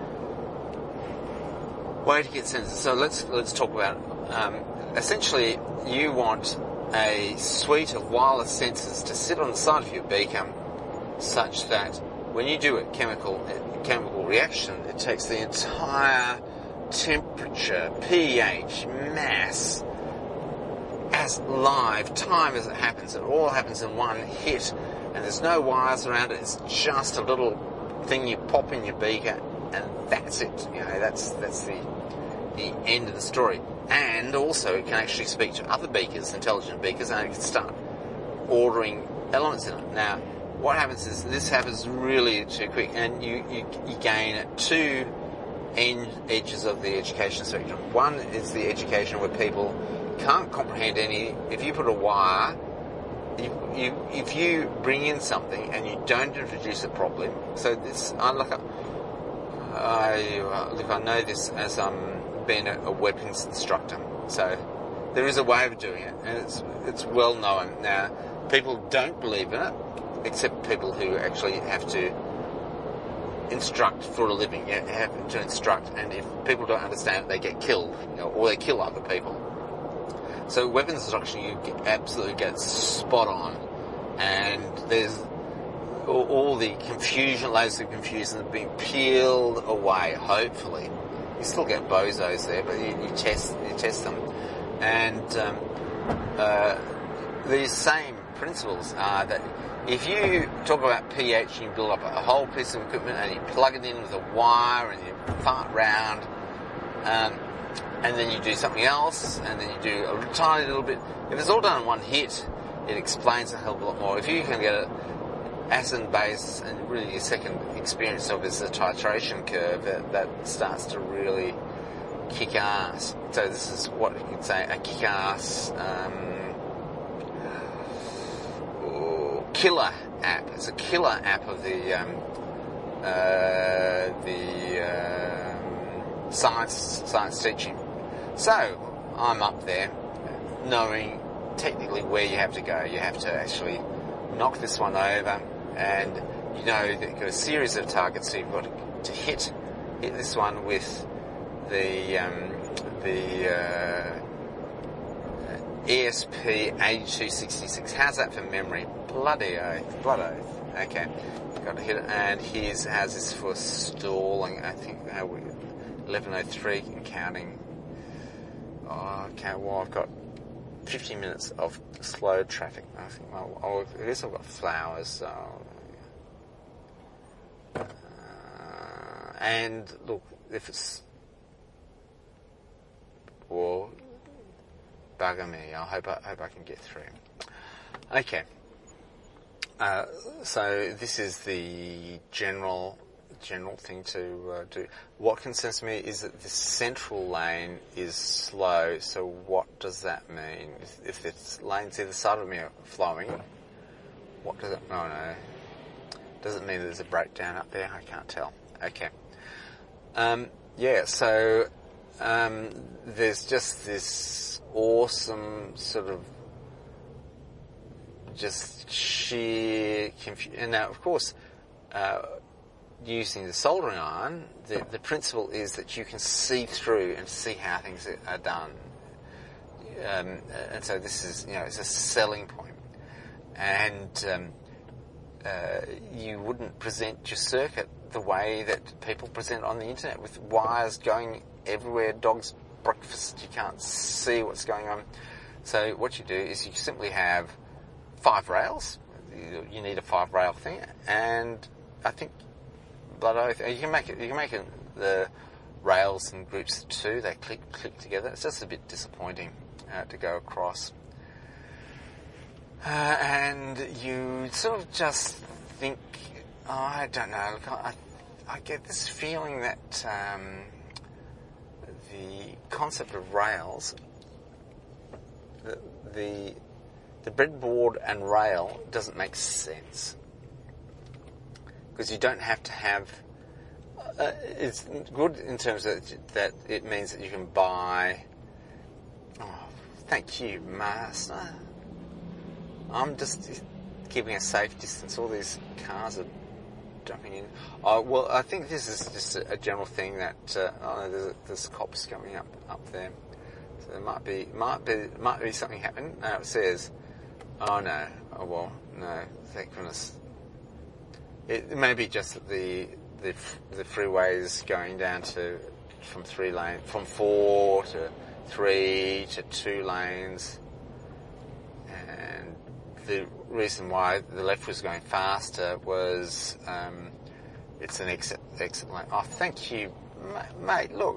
way to get sensors. So let's let's talk about. Um, essentially, you want a suite of wireless sensors to sit on the side of your beaker, such that when you do a chemical a chemical reaction, it takes the entire temperature, pH, mass, as live time as it happens. It all happens in one hit. And there's no wires around it. It's just a little thing you pop in your beaker, and that's it. You know, that's that's the the end of the story. And also, it can actually speak to other beakers, intelligent beakers, and it can start ordering elements in it. Now, what happens is this happens really too quick, and you you, you gain at two end edges of the education spectrum. One is the education where people can't comprehend any. If you put a wire. You, you, if you bring in something and you don't introduce it properly, so this, I look, I uh, look, I know this as um being a, a weapons instructor. So there is a way of doing it, and it's it's well known. Now, people don't believe in it, except people who actually have to instruct for a living. You have to instruct, and if people don't understand it, they get killed, you know, or they kill other people. So weapons instruction, you get, absolutely get spot on, and there's all, all the confusion, layers of confusion are being peeled away. Hopefully, you still get bozos there, but you, you test you test them, and um, uh, these same principles are that if you talk about pH, and you build up a whole piece of equipment and you plug it in with a wire and you fart round. Um, And then you do something else, and then you do a tiny little bit. If it's all done in one hit, it explains a hell of a lot more. If you can get it acid base, and really your second experience of it is the titration curve, that, that starts to really kick ass. So this is what you could say a kick ass um, oh, killer app. It's a killer app of the um, uh, the um, science science teaching. So I'm up there knowing technically where you have to go. You have to actually knock this one over, and you know that you've got a series of targets, so you've got to hit hit this one with the um, the uh, E S P eighty-two sixty-six. How's that for memory? Bloody oath, bloody oath. Okay, got to hit it, and here's how's this for stalling? I think uh, eleven oh three and counting. Oh, okay, well I've got fifty minutes of slow traffic. I think, well, I'll, I guess I've got flowers, so. Uh, and look, if it's, well, bugger me. I hope I hope I can get through. Okay. Uh, so this is the general general thing to uh, do. What concerns me is that the central lane is slow. So what does that mean? If, if the lanes either side of me are flowing, what does it? Oh no. Does it mean there's a breakdown up there? I can't tell. Okay. Um, yeah. So um, there's just this awesome sort of just sheer confusion. And now, of course, uh, using the soldering iron, the, the principle is that you can see through and see how things are, are done. Um, and so this is, you know, it's a selling point. And um, uh, you wouldn't present your circuit the way that people present on the internet, with wires going everywhere, dog's breakfast, you can't see what's going on. So what you do is you simply have five rails. You, you need a five rail thing, and I think blood oath, you can make it. You can make it the rails in groups of two. They click click together. It's just a bit disappointing uh, to go across, uh, and you sort of just think, oh, I don't know. Look, I, I get this feeling that um, the concept of rails, the, the The breadboard and rail doesn't make sense, because you don't have to have. Uh, it's good in terms of that it means that you can buy. Oh, thank you, Master. I'm just keeping a safe distance. All these cars are jumping in. Oh, well, I think this is just a, a general thing that uh, oh, there's, there's cops coming up up there, so there might be might be might be something happening. Now it says. Oh no, oh well, no, thank goodness. It, it may be just that the, the, the freeways going down to, from three lane, from four to three to two lanes, and the reason why the left was going faster was, um, it's an exit, exit lane. Oh, thank you, mate, look,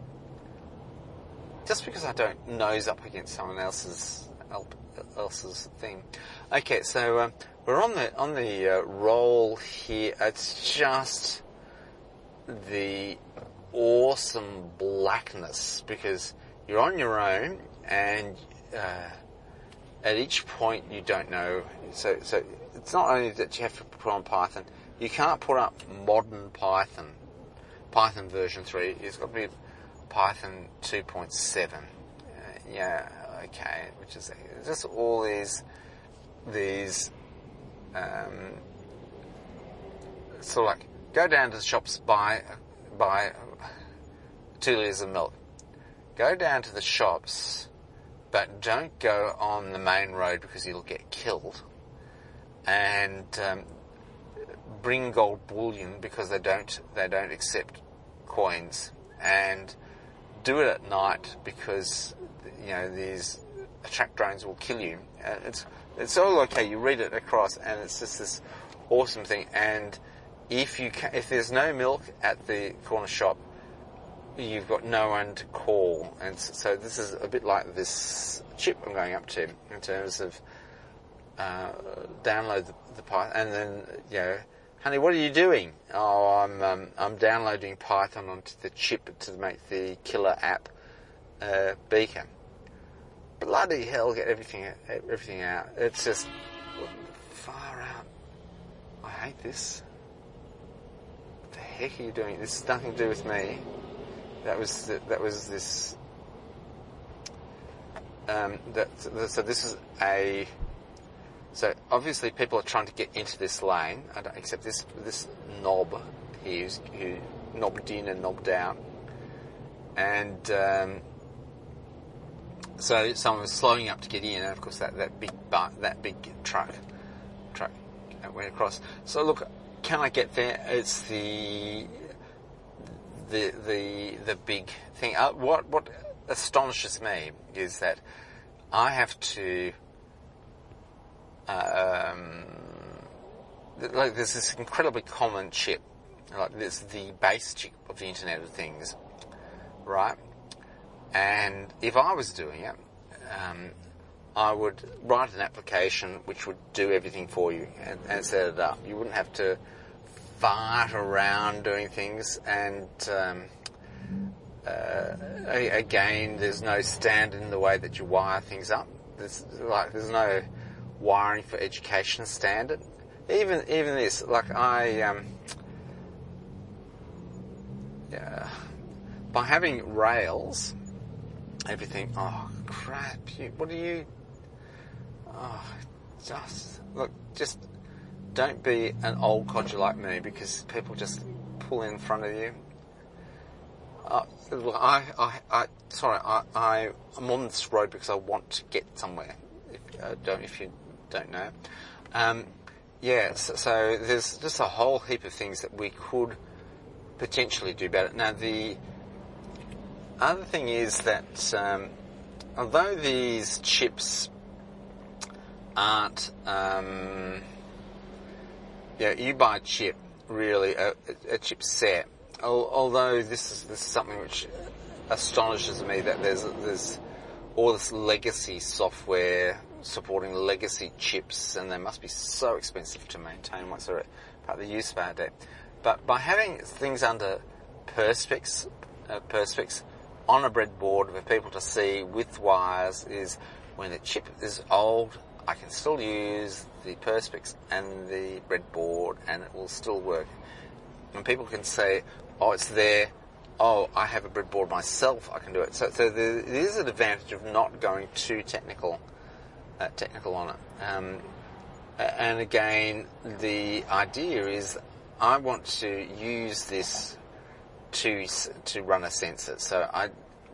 just because I don't nose up against someone else's else's thing. Okay, so uh, we're on the on the uh, roll here. It's just the awesome blackness, because you're on your own, and uh, at each point you don't know. So so it's not only that you have to put on Python. You can't put up modern Python, Python version three. It's got to be Python two point seven. Uh, yeah. Okay, which is just all these, these, um, sort of like, go down to the shops, buy, buy two litres of milk. Go down to the shops, but don't go on the main road because you'll get killed. And um, bring gold bullion because they don't, they don't accept coins. And do it at night because, you know, these track drones will kill you. Uh, it's it's all okay. You read it across, and it's just this awesome thing. And if you ca- if there's no milk at the corner shop, you've got no one to call. And so this is a bit like this chip I'm going up to in terms of uh, download the, the Python, and then, you know, honey, what are you doing? Oh, I'm um, I'm downloading Python onto the chip to make the killer app uh, Beacon. Bloody hell, get everything everything out. It's just far out. I hate this. What the heck are you doing? This has nothing to do with me. That was the, that was this. Um, that, so this is a. So obviously people are trying to get into this lane. I don't, except this this knob here who knobbed in and knobbed out, and. Um, So someone was slowing up to get in, and of course that, that big bar, that big truck truck went across. So look, can I get there? It's the the the the big thing. Uh, what what astonishes me is that I have to. Um, like there's this incredibly common chip, like this the base chip of the Internet of Things, right? And if I was doing it, um, I would write an application which would do everything for you and, and set it up. You wouldn't have to fart around doing things. And um, uh, again, there's no standard in the way that you wire things up. There's like there's no wiring for education standard. Even even this, like I, um, yeah, by having Rails. Everything, oh crap, you, what are you, oh, just, look, just don't be an old codger like me because people just pull in front of you. Uh, I, I, I, sorry, I, I, I'm on this road because I want to get somewhere, if, uh, don't, if you don't know. Um, yeah, so, so there's just a whole heap of things that we could potentially do better. Now the, other thing is that um, although these chips aren't, um, yeah, you buy a chip, really, a, a chip set. Although this is this is something which astonishes me that there's there's all this legacy software supporting legacy chips, and they must be so expensive to maintain once they're part of the use of date. But by having things under Perspex, uh, Perspex. on a breadboard for people to see with wires is when the chip is old, I can still use the Perspex and the breadboard and it will still work. And people can say, oh, it's there. Oh, I have a breadboard myself. I can do it. So, so there is an advantage of not going too technical, uh, technical on it. Um, and again, the idea is I want to use this to to run a sensor. So I,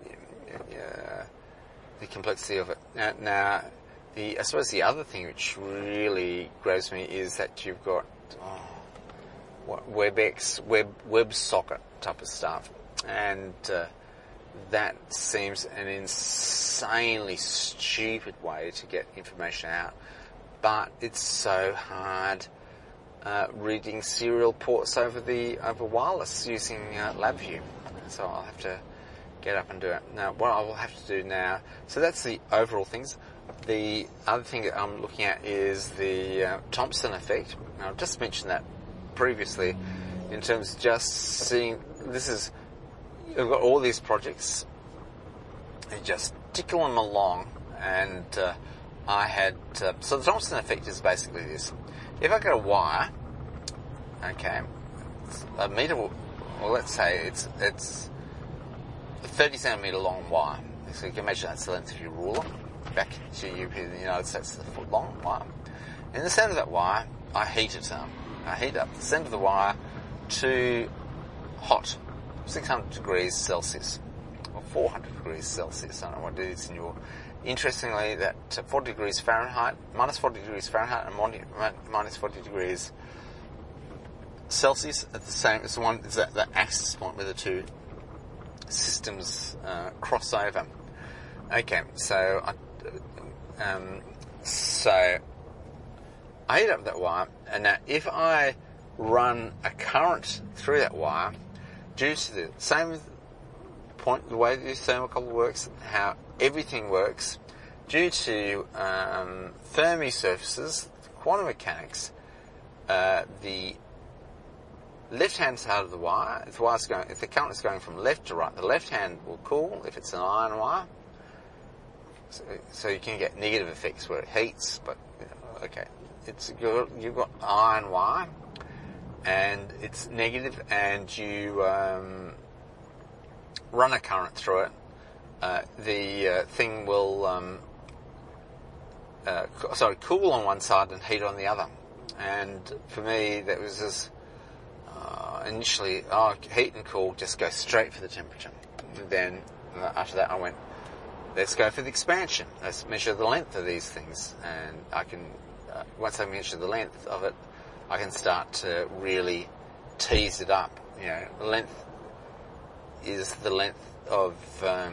uh, the complexity of it. Now, now, the I suppose the other thing which really grabs me is that you've got oh, what, WebEx, Web WebSocket type of stuff, and uh, that seems an insanely stupid way to get information out. But it's so hard. Uh, reading serial ports over the over wireless using uh, LabVIEW, so I'll have to get up and do it. Now, what I will have to do now, so that's the overall things. The other thing that I'm looking at is the uh, Thompson effect. Now, I've just mentioned that previously, in terms of just seeing. This is I've got all these projects, and just tickle them along, and uh, I had uh, so the Thompson effect is basically this. If I get a wire, okay, a meter, well, let's say it's it's a thirty centimetre long wire. So you can imagine that's the length of your ruler. Back to you here in the United States, the foot long wire. In the centre of that wire, I heat it up. I heat up the centre of the wire to hot, six hundred degrees Celsius, or four hundred degrees Celsius. I don't know what it is in your... Interestingly, that forty degrees Fahrenheit, minus forty degrees Fahrenheit, and minus forty degrees Celsius at the same. It's the one. It's that, that axis point where the two systems uh, cross over. Okay, so I, um, so I heat up that wire, and now if I run a current through that wire, due to the same point, the way the thermocouple works, how everything works, due to um, Fermi surfaces, quantum mechanics, uh, the left-hand side of the wire, if the wire's going, if the current is going from left to right, the left hand will cool if it's an iron wire. So, so you can get negative effects where it heats, but you know, okay, it's good. You've got iron wire, and it's negative, and you um, run a current through it. Uh, the uh, thing will, um, uh, co- sorry, cool on one side and heat on the other. And for me, that was just uh, initially, oh, heat and cool, just go straight for the temperature. And then uh, after that, I went, let's go for the expansion. Let's measure the length of these things, and I can, uh, once I measure the length of it, I can start to really tease it up. You know, the length is the length of um,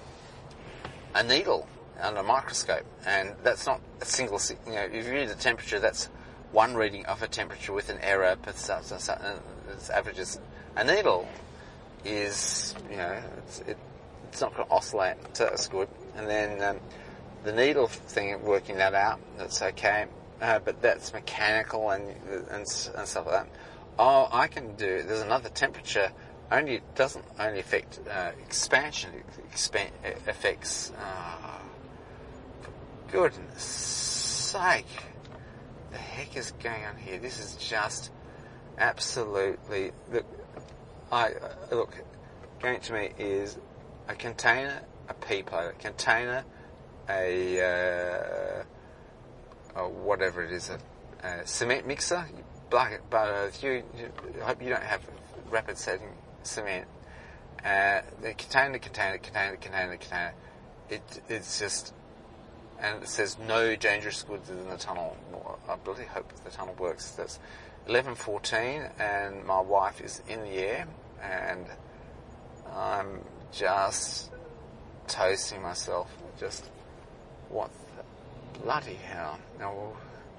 a needle under a microscope, and that's not a single. You know, if you read the temperature, that's one reading of a temperature with an error, but it averages. A needle is, you know, it's, it, it's not going to oscillate, so that's good. And then um, the needle thing, working that out, that's okay. Uh, but that's mechanical and, and and stuff like that. Oh, I can do. There's another temperature. Only it doesn't only affect uh, expansion. It expand, it affects. Uh, for goodness sake, the heck is going on here? This is just absolutely. Look, I uh, look. Going to me is a container, a P plate, a container, a. Uh, or whatever it is, a, a cement mixer, you black it, but uh, you, you I hope you don't have rapid setting cement. Uh, the container, container, container, container, container, it, it's just, and it says no dangerous goods in the tunnel. I really hope the tunnel works. That's eleven fourteen, and my wife is in the air, and I'm just toasting myself, just, what bloody hell. No.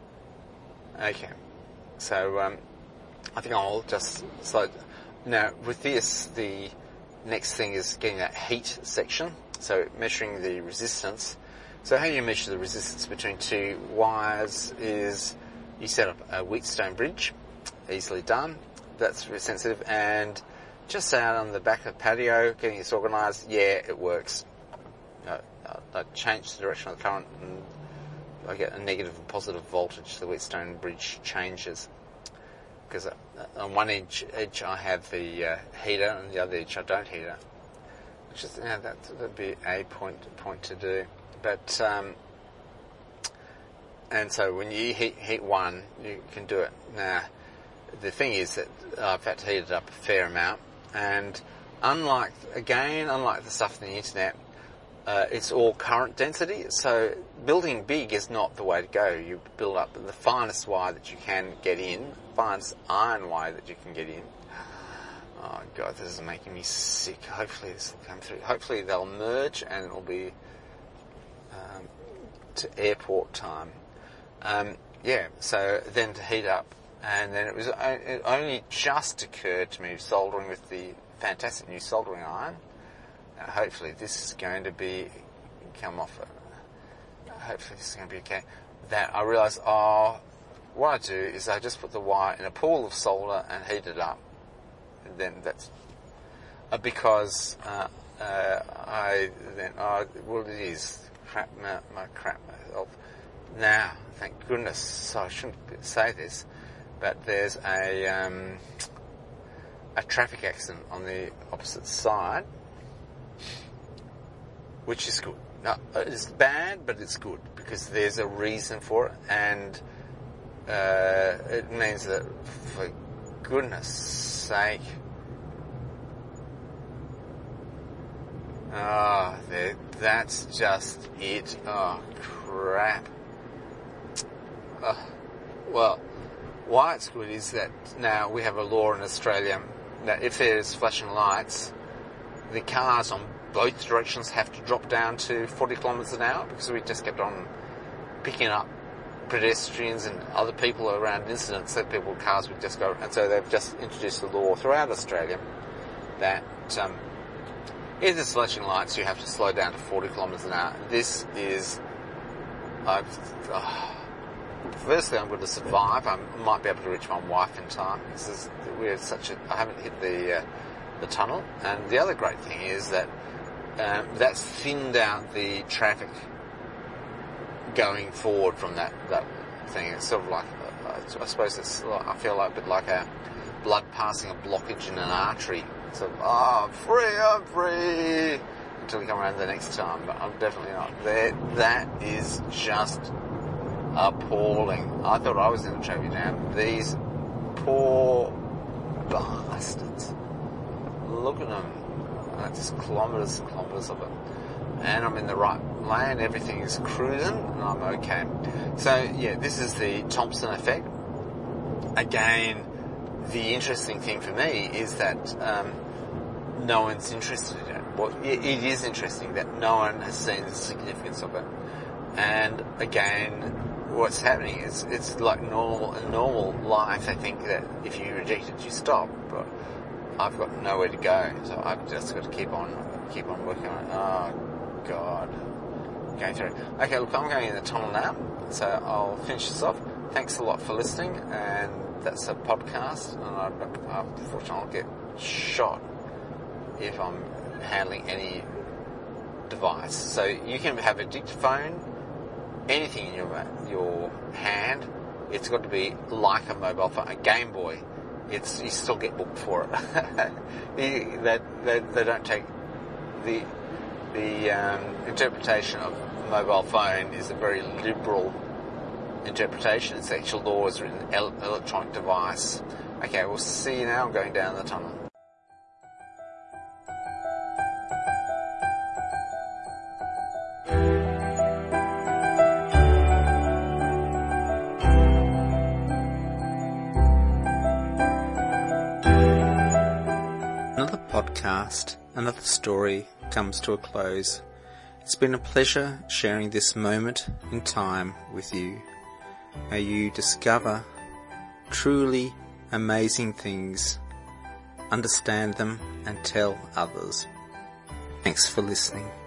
Okay. So, um, I think I'll just slow. Now, with this, the next thing is getting that heat section. So, measuring the resistance. So, how you measure the resistance between two wires is you set up a Wheatstone bridge. Easily done. That's very sensitive. And just out on the back of the patio, getting this organised, yeah, it works. Uh, I change the direction of the current and I get a negative and positive voltage. The Wheatstone bridge changes because uh, on one edge, edge I have the uh, heater, and on the other edge I don't heater. Which is, you know, that would be a point point to do. But um, and so when you heat heat one, you can do it. Now the thing is that I've had to heat it up a fair amount, and unlike again, unlike the stuff on the internet. Uh, it's all current density, so building big is not the way to go. You build up the finest wire that you can get in, finest iron wire that you can get in. Oh God, this is making me sick. Hopefully this will come through. Hopefully they'll merge and it'll be um, to airport time. Um, yeah, so then to heat up, and then it was it only just occurred to me soldering with the fantastic new soldering iron. Now, hopefully this is going to be come off. Uh, hopefully this is going to be okay. That I realise, oh, what I do is I just put the wire in a pool of solder and heat it up. And then that's uh, because uh, uh, I then oh, well it is crap my, my crap myself. Now, thank goodness. So I shouldn't say this, but there's a um, a traffic accident on the opposite side. Which is good. No, it's bad, but it's good because there's a reason for it, and uh, it means that, for goodness sake, ah, oh, that's just it. Oh crap. Oh, well, why it's good is that now we have a law in Australia that if there's flashing lights, the cars on both directions have to drop down to forty kilometres an hour because we just kept on picking up pedestrians and other people around incidents that people with cars would just go. And so they've just introduced a law throughout Australia that um, if there's flashing lights, you have to slow down to forty kilometres an hour. This is I've, oh, firstly, I'm going to survive. I might be able to reach my wife in time. This is, we're such a, I haven't hit the uh, the tunnel. And the other great thing is that um, that's thinned out the traffic going forward from that, that thing. It's sort of like, uh, I suppose it's, I feel like a bit like a blood passing a blockage in an artery. So, oh, I'm free, I'm free, until we come around the next time. But I'm definitely not there. That is just appalling. I thought I was in a traffic jam. These poor bastards. Look at them. Like just kilometres and kilometres of it. And I'm in the right lane, everything is cruising, and I'm okay. So, yeah, this is the Thompson effect. Again, the interesting thing for me is that um, no one's interested in it. Well, it, it is interesting that no one has seen the significance of it. And again, what's happening is it's like normal, in normal life. I think that if you reject it, you stop. But I've got nowhere to go, so I've just got to keep on, keep on working on it. Oh God, going through. Okay, look, I'm going in the tunnel now, so I'll finish this off. Thanks a lot for listening, and that's a podcast, and I, unfortunately I'll get shot if I'm handling any device. So you can have a dictaphone, anything in your your hand. It's got to be like a mobile phone, a Game Boy. It's you still get booked for it. they, they, they don't take the the um, interpretation of mobile phone is a very liberal interpretation. It's actual laws written el- electronic device. Okay, we'll see you now. I'm going down the tunnel. Another podcast, another story comes to a close. It's been a pleasure sharing this moment in time with you. May you discover truly amazing things, understand them, and tell others. Thanks for listening.